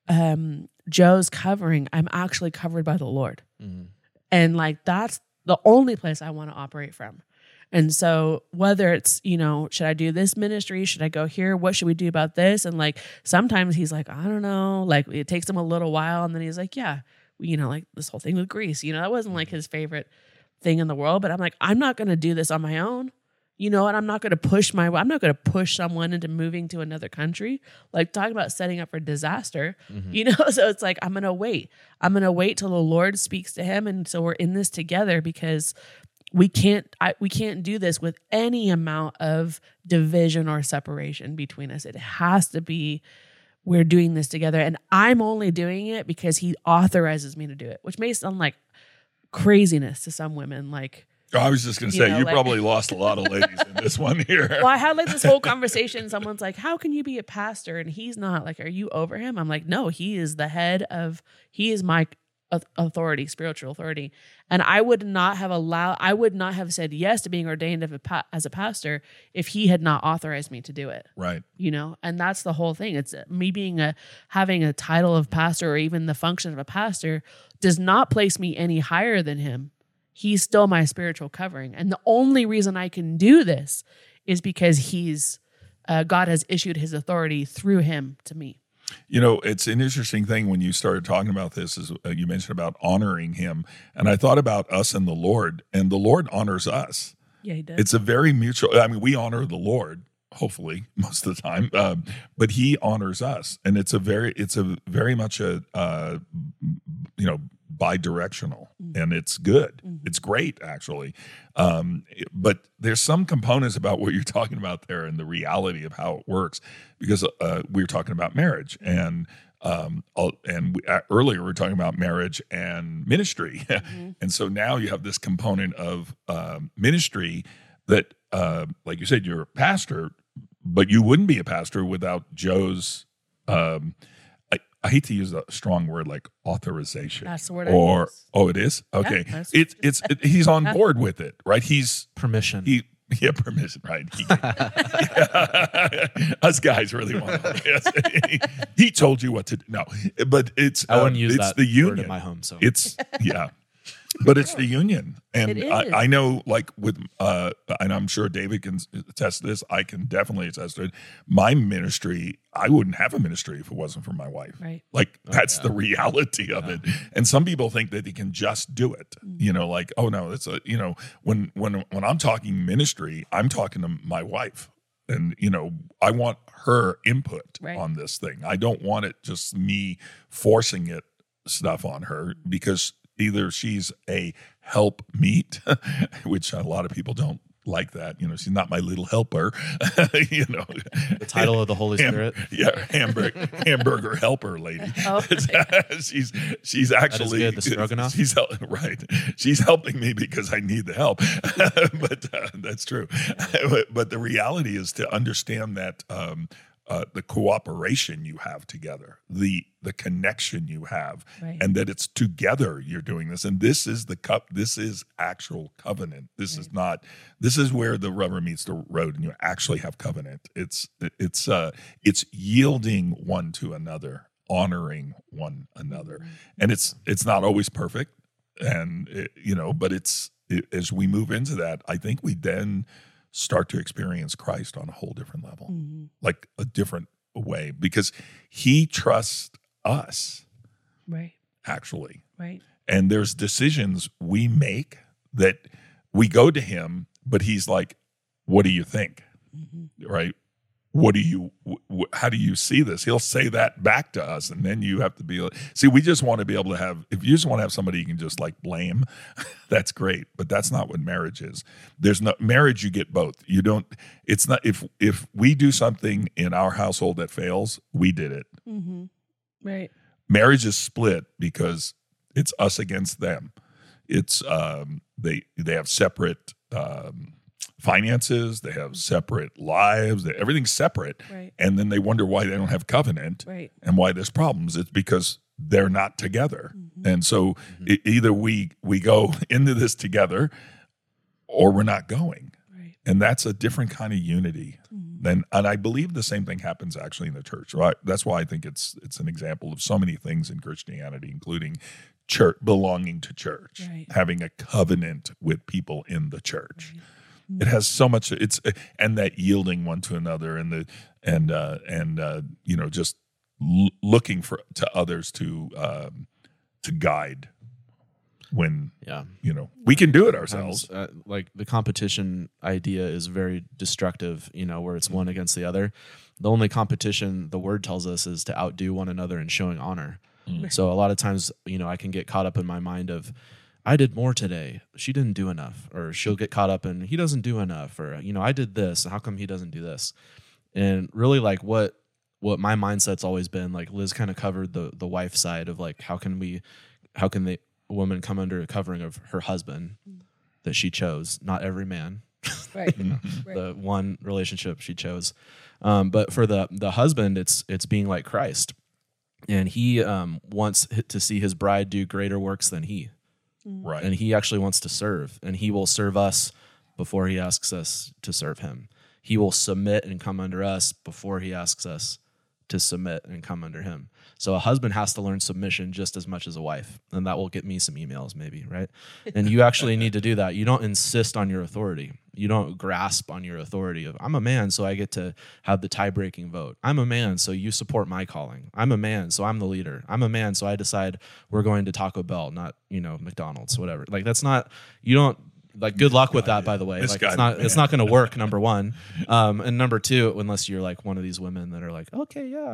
Joe's covering, I'm actually covered by the Lord. Mm-hmm. And that's the only place I want to operate from. And so whether it's, should I do this ministry? Should I go here? What should we do about this? And like, sometimes he's like, I don't know, like it takes him a little while. And then he's like, yeah, like this whole thing with Greece, that wasn't like his favorite thing in the world, but I'm like, I'm not going to do this on my own. And I'm not going to push someone into moving to another country. Like talking about setting up for disaster, So it's like, I'm going to wait till the Lord speaks to him. And so we're in this together because we can't do this with any amount of division or separation between us. It has to be, we're doing this together. And I'm only doing it because he authorizes me to do it, which may sound like craziness to some women. Like, I was just going to say, you probably lost a lot of ladies in this one here. Well, I had like this whole conversation. Someone's like, how can you be a pastor? And he's not. Like, are you over him? I'm like, no, he is he is my authority, spiritual authority. And I would not have said yes to being ordained as a pastor if he had not authorized me to do it. Right. And that's the whole thing. It's me having a title of pastor or even the function of a pastor does not place me any higher than him. He's still my spiritual covering. And the only reason I can do this is because God has issued his authority through him to me. It's an interesting thing when you started talking about this, is you mentioned about honoring him. And I thought about us and the Lord, and the Lord honors us. Yeah, he does. It's a very mutual, we honor the Lord, hopefully, most of the time, but he honors us. And it's a very much a bi-directional, and it's good. Mm-hmm. It's great, actually. But there's some components about what you're talking about there and the reality of how it works, because we were talking about marriage, and earlier we were talking about marriage and ministry. Mm-hmm. And so now you have this component of ministry that, like you said, you're a pastor, but you wouldn't be a pastor without Joe's I hate to use a strong word like authorization. That's the word I use. Oh, it is? Okay. Yeah, he's on board with it, right? He's permission. Permission, right? Us guys really want to. Yes. He told you what to do. No, but I wouldn't use it's that the union word in my home. So it's but it's the union, and I know, like with, and I'm sure David can attest to this. I can definitely attest to it. My ministry, I wouldn't have a ministry if it wasn't for my wife. Right. Like that's the reality of it. And some people think that they can just do it. Like, oh no, it's when I'm talking ministry, I'm talking to my wife. And, I want her input on this thing. I don't want it just me forcing stuff on her, because either she's a help meet, which a lot of people don't like that. She's not my little helper. The title of the Holy Spirit. Yeah, hamburger helper lady. Oh, she's actually good, the stroganoff. She's helping me because I need the help. But that's true. But the reality is to understand that the cooperation you have together, the connection you have, and that it's together you're doing this. And this is this is actual covenant. This is not, this is where the rubber meets the road and you actually have covenant. It's yielding one to another, honoring one another. And it's not always perfect. And, but as we move into that, I think we then start to experience Christ on a whole different level, like a different way, because he trusts us, right? Actually, right. And there's decisions we make that we go to him, but he's like, "What do you think?" Right? What do you? How do you see this? He'll say that back to us, and then you have to be like, see. We just want to be able to have. If you just want to have somebody you can just like blame, that's great. But that's not what marriage is. There's no marriage. You get both. You don't. It's not. If we do something in our household that fails, we did it. Mm-hmm. Right. Marriage is split because it's us against them. It's they have separate. Finances, they have separate lives, everything's separate. Right. And then they wonder why they don't have covenant, and why there's problems. It's because they're not together. And so either we go into this together or we're not going. Right. And that's a different kind of unity. And I believe the same thing happens actually in the church. Right? That's why I think it's an example of so many things in Christianity, including church, belonging to church, having a covenant with people in the church. It has so much. And that yielding one to another, and just looking to others to guide when we can do it ourselves. Like the competition idea is very destructive. Where it's one against the other. The only competition the word tells us is to outdo one another in showing honor. So a lot of times, I can get caught up in my mind of, I did more today. She didn't do enough. Or she'll get caught up in, he doesn't do enough. Or, I did this. How come he doesn't do this? And really like what my mindset's always been, like Liz kind of covered the wife side of like, how can the woman come under a covering of her husband that she chose? Not every man. Right. Right. The one relationship she chose. But for the husband, it's being like Christ. And he wants to see his bride do greater works than he. Right. And he actually wants to serve. And he will serve us before he asks us to serve him. He will submit and come under us before he asks us to submit and come under him. So a husband has to learn submission just as much as a wife. And that will get me some emails maybe, right? And you actually need to do that. You don't insist on your authority. You don't grasp on your authority of, I'm a man, so I get to have the tie-breaking vote. I'm a man, so you support my calling. I'm a man, so I'm the leader. I'm a man, so I decide we're going to Taco Bell, not, McDonald's, whatever. Like that's not, you don't, like good luck with that, by the way. Like it's not going to work, number one. And number two, unless you're like one of these women that are like, okay, yeah,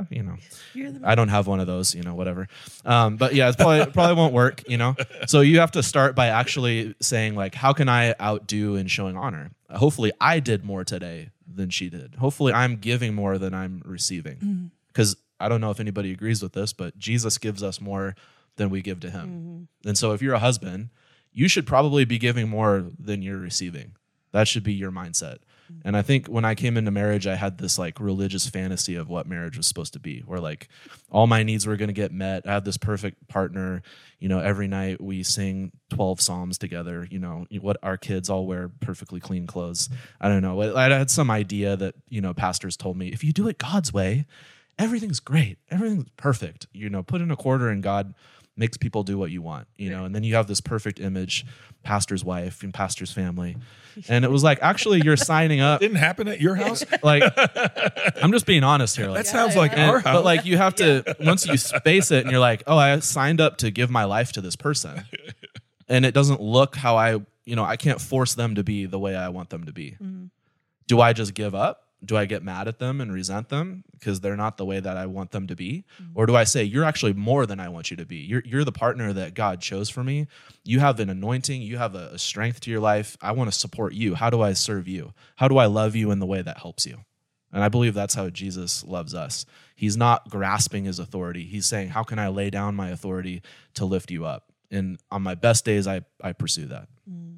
I don't have one of those, whatever. But yeah, it's probably won't work, So you have to start by actually saying like, how can I outdo in showing honor? Hopefully I did more today than she did. Hopefully I'm giving more than I'm receiving. Because I don't know if anybody agrees with this, but Jesus gives us more than we give to him. And so if you're a husband, you should probably be giving more than you're receiving. That should be your mindset. And I think when I came into marriage, I had this like religious fantasy of what marriage was supposed to be, where like all my needs were going to get met. I had this perfect partner. Every night we sing 12 Psalms together. What our kids all wear perfectly clean clothes. I don't know. I had some idea that, pastors told me, if you do it God's way, everything's great. Everything's perfect. Put in a quarter and God makes people do what you want, and then you have this perfect image, pastor's wife and pastor's family. And it was like, actually, you're signing up. Didn't happen at your house? Like, I'm just being honest here. Like, that sounds like our house. But like, you have to, once you space it and you're like, oh, I signed up to give my life to this person. And it doesn't look how I can't force them to be the way I want them to be. Do I just give up? Do I get mad at them and resent them because they're not the way that I want them to be? Or do I say, you're actually more than I want you to be? You're the partner that God chose for me. You have an anointing. You have a strength to your life. I want to support you. How do I serve you? How do I love you in the way that helps you? And I believe that's how Jesus loves us. He's not grasping his authority. He's saying, how can I lay down my authority to lift you up? And on my best days, I pursue that.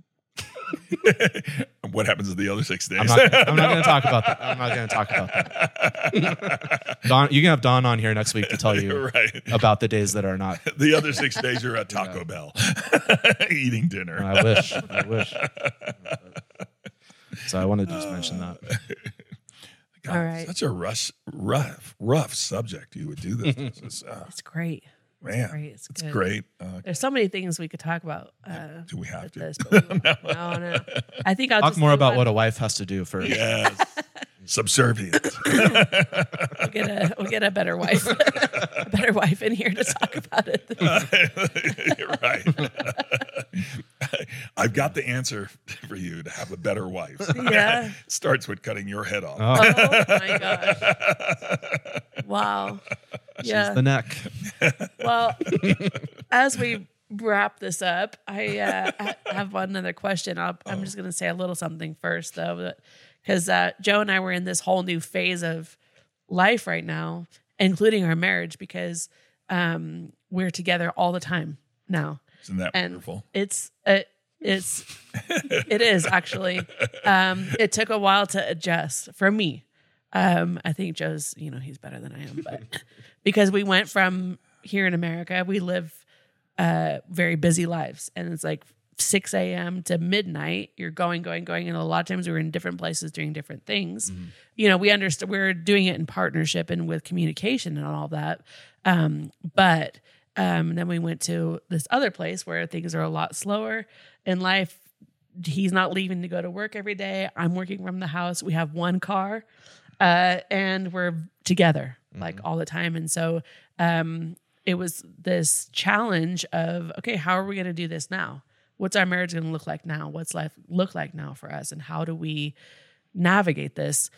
What happens in the other 6 days? I'm not going to talk about that. I'm not going to talk about that. Don, you can have Don on here next week to tell you about the days that are not. The other 6 days you're at Taco Bell eating dinner. I wish. So I wanted to just mention that. God, all right. Such a rough subject. You would do this. It's great. Man, it's great. There's so many things we could talk about. Do we have to? This, no. I think I'll talk just more about what a wife has to do first. Yes, subservient. We'll get a better wife, in here to talk about it. Right. I've got the answer for you to have a better wife. Yeah, starts with cutting your head off. Oh my gosh! Wow. She's the neck. Well, as we wrap this up, I have one other question. I'm just going to say a little something first, though, because Joe and I were in this whole new phase of life right now, including our marriage, because we're together all the time now. Isn't that wonderful? It is actually. It took a while to adjust for me. I think Joe's, he's better than I am, but because we went from here in America, we live very busy lives, and it's like 6 a.m. to midnight. You're going, and a lot of times we were in different places doing different things. Mm-hmm. We understood we're doing it in partnership and with communication and all that. But then we went to this other place where things are a lot slower, and life he's not leaving to go to work every day. I'm working from the house. We have one car, and we're together like all the time. And so it was this challenge of, okay, how are we going to do this now? What's our marriage going to look like now? What's life look like now for us? And how do we navigate this?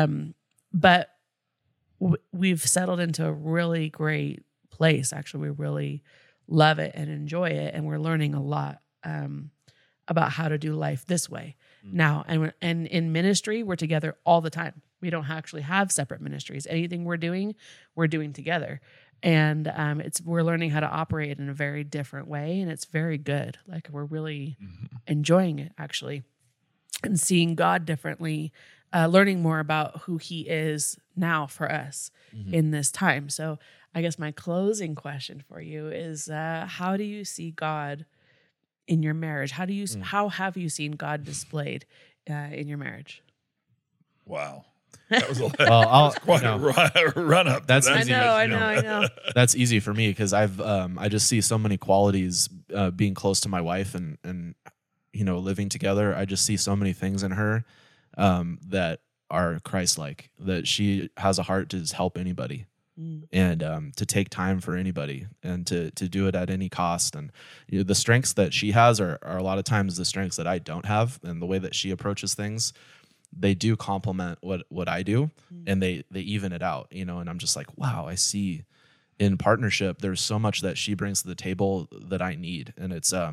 But we've settled into a really great place. Actually, we really love it and enjoy it. And we're learning a lot about how to do life this way now. And in ministry, we're together all the time. We don't actually have separate ministries. Anything we're doing together. And we're learning how to operate in a very different way. And it's very good. Like we're really enjoying it actually, and seeing God differently, learning more about who he is now for us in this time. So I guess my closing question for you is, how do you see God in your marriage? How have you seen God displayed in your marriage? Wow. That was quite a run up. That's I easy. know. That's easy for me because I just see so many qualities being close to my wife and living together. I just see so many things in her that are Christ-like, that she has a heart to just help anybody and to take time for anybody and to do it at any cost. And the strengths that she has are a lot of times the strengths that I don't have, and the way that she approaches things, they do complement what I do, and they even it out, and I'm just like, wow, I see in partnership, there's so much that she brings to the table that I need. And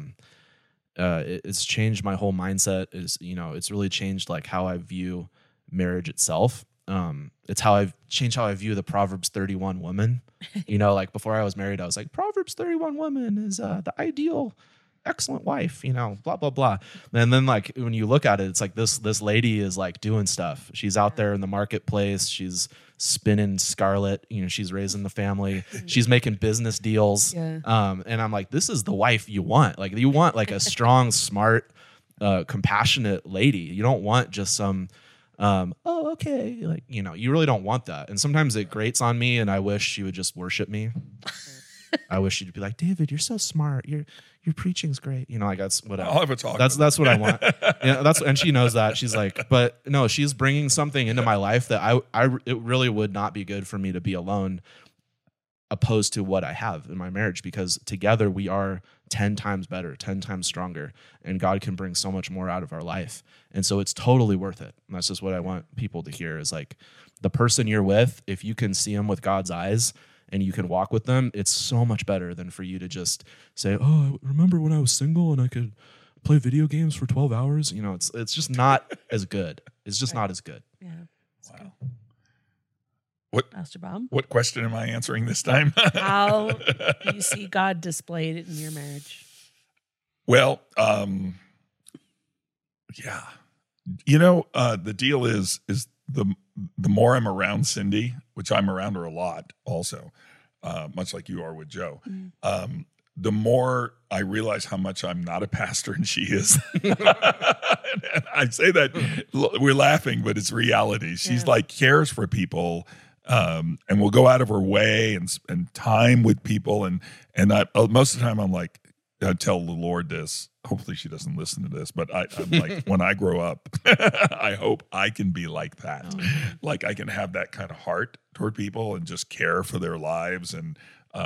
it's changed my whole mindset. It's really changed like how I view marriage itself. It's how I've changed how I view the Proverbs 31 woman. Like before I was married, I was like, Proverbs 31 woman is the ideal excellent wife, blah, blah, blah. And then like when you look at it, it's like this lady is like doing stuff. She's out there in the marketplace. She's spinning scarlet, she's raising the family. She's making business deals. Yeah. And I'm like, this is the wife you want. Like you want like a strong, smart, compassionate lady. You don't want just some, okay. Like, you really don't want that. And sometimes it grates on me and I wish she would just worship me. I wish she'd be like, David, you're so smart. Your preaching's great. Like that's what I'll have a talk. That's what I want. And she knows that. She's like, but no, she's bringing something into my life that it really would not be good for me to be alone, opposed to what I have in my marriage, because together we are 10 times better, 10 times stronger, and God can bring so much more out of our life. And so it's totally worth it. And that's just what I want people to hear is like the person you're with, if you can see them with God's eyes, and you can walk with them, it's so much better than for you to just say, oh, remember when I was single and I could play video games for 12 hours? It's just not as good. It's just not as good. Yeah. Wow. What, Pastor Bob? What question am I answering this time? How do you see God displayed in your marriage? Well, yeah. The deal is the more I'm around Cindy, which I'm around her a lot also, much like you are with Joe, the more I realize how much I'm not a pastor and she is. And I say that we're laughing, but it's reality. She's like cares for people and will go out of her way and spend time with people. And most of the time I'm like, I tell the Lord this. Hopefully she doesn't listen to this, but I'm like, when I grow up, I hope I can be like that. Like I can have that kind of heart toward people and just care for their lives. And,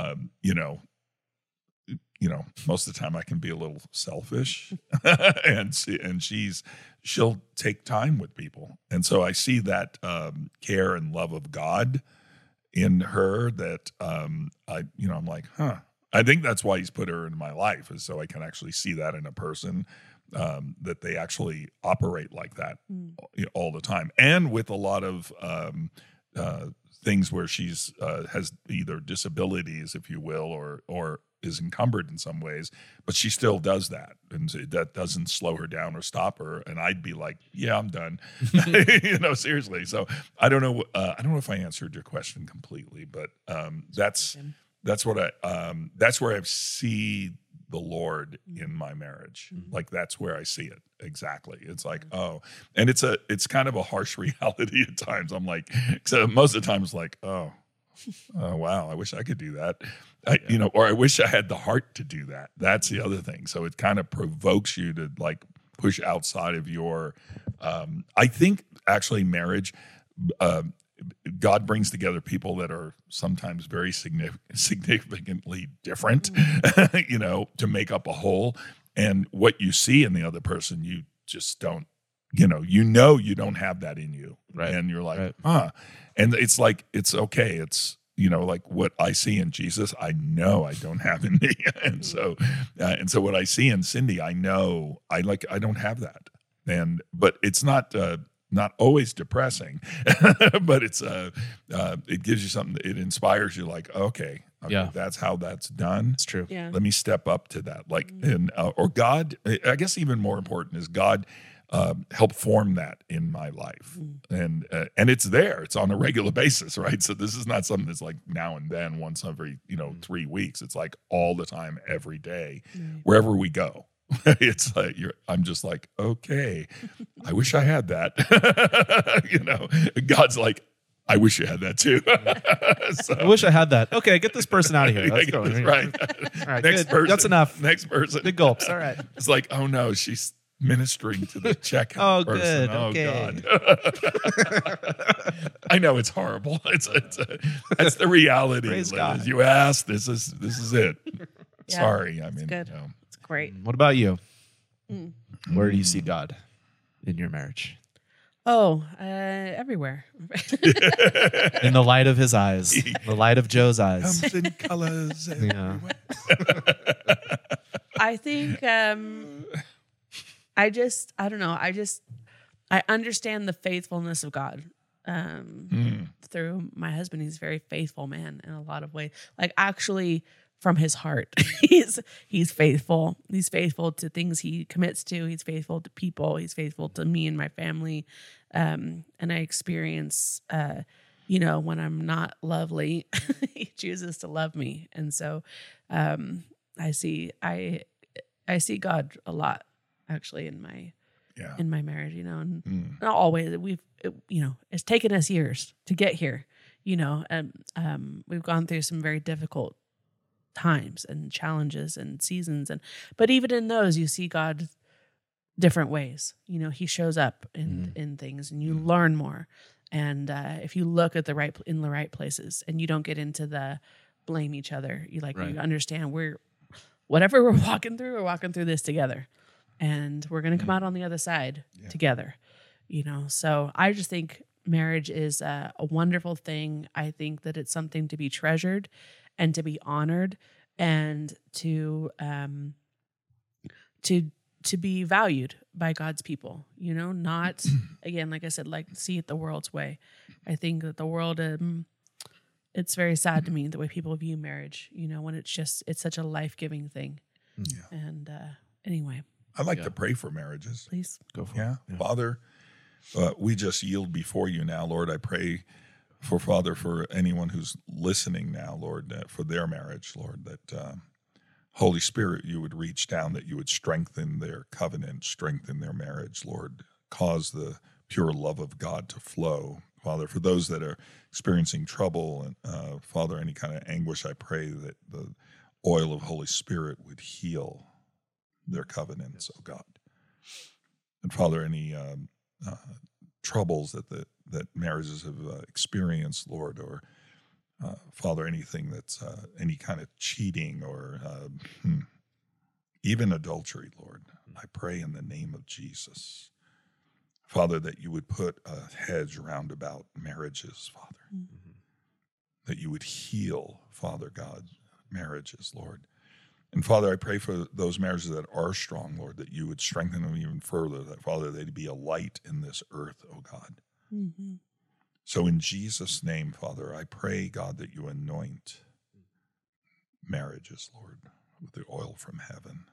most of the time I can be a little selfish and she'll take time with people. And so I see that care and love of God in her that I'm like, I think that's why he's put her in my life, is so I can actually see that in a person, that they actually operate like that all the time. And with a lot of things where she's has either disabilities, if you will, or is encumbered in some ways, but she still does that. And that doesn't slow her down or stop her. And I'd be like, yeah, I'm done. Seriously. So I don't know if I answered your question completely, but that's what that's where I see the Lord in my marriage. Like that's where I see it exactly. It's like, and it's kind of a harsh reality at times. I'm like, so most of the time it's like, oh wow, I wish I could do that. Or I wish I had the heart to do that. That's the other thing. So it kind of provokes you to like push outside of your. I think actually marriage. God brings together people that are sometimes very significantly different, to make up a whole. And what you see in the other person, you just don't, you don't have that in you. Right. And you're like, Right. And it's like, it's okay. It's, like what I see in Jesus, I know I don't have in me. And so what I see in Cindy, I know I don't have that. But it's not always depressing, but it's it gives you something. It inspires you. Like, okay, Yeah. that's how that's done. It's true. Yeah. Let me step up to that. Like, or God. I guess even more important is God help form that in my life, and it's there. It's on a regular basis, right? So this is not something that's like now and then, once every 3 weeks. It's like all the time, every day, wherever we go. It's like I'm just like, okay, I wish I had that. God's like, I wish you had that too. So, I wish I had that. Okay, get this person out of here. Let's go. Right. All right, Next good. person. That's enough. Next person. Big gulps. All right. It's like, oh no, she's ministering to the checkout Oh, person. good. Oh, Okay. God. I know it's horrible. It's that's the reality. Praise Liz. God. You asked. This is it. Yeah, Sorry. I mean, good. It's great. What about you? Where do you see God in your marriage? Oh, everywhere. In the light of his eyes, the light of Joe's eyes. comes in colors. Yeah. I think I don't know. I understand the faithfulness of God through my husband. He's a very faithful man in a lot of ways. Like, actually, from his heart, he's faithful. He's faithful to things he commits to. He's faithful to people. He's faithful to me and my family. And I experience, when I'm not lovely, he chooses to love me. And so I see God a lot, actually, in my marriage, and not always. It's taken us years to get here, and we've gone through some very difficult times and challenges and seasons, but even in those, you see God different ways. He shows up in things, and you learn more. And if you look at the right places, and you don't get into the blame each other, you understand whatever we're walking through this together, and we're going to come out on the other side together. So I just think marriage is a wonderful thing. I think that it's something to be treasured and to be honored, and to be valued by God's people, not, again, like I said, see it the world's way. I think that the world, it's very sad to me the way people view marriage, when it's such a life-giving thing. Yeah. And anyway. I like to pray for marriages. Please. Go for Yeah. it. Father, we just yield before you now, Lord. I pray for anyone who's listening now, Lord, for their marriage, Lord, that Holy Spirit, you would reach down, that you would strengthen their covenant, strengthen their marriage, Lord, cause the pure love of God to flow. Father, for those that are experiencing trouble and, Father, any kind of anguish, I pray that the oil of Holy Spirit would heal their covenants, oh God. And Father, any troubles that marriages have experienced, Lord, or Father, anything that's any kind of cheating or even adultery, Lord, I pray in the name of Jesus, Father, that you would put a hedge round about marriages, Father, that you would heal, Father God, marriages, Lord. And Father, I pray for those marriages that are strong, Lord, that you would strengthen them even further, that, Father, they'd be a light in this earth, oh God. Mm-hmm. So in Jesus' name, Father, I pray, God, that you anoint marriages, Lord, with the oil from heaven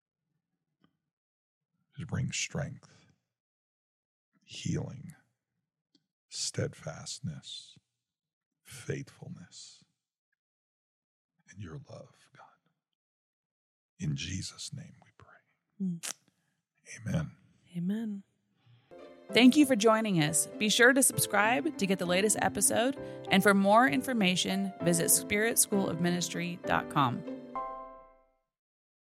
to bring strength, healing, steadfastness, faithfulness, and your love, God. In Jesus' name we pray. Amen. Amen. Thank you for joining us. Be sure to subscribe to get the latest episode. And for more information, visit spiritschoolofministry.com.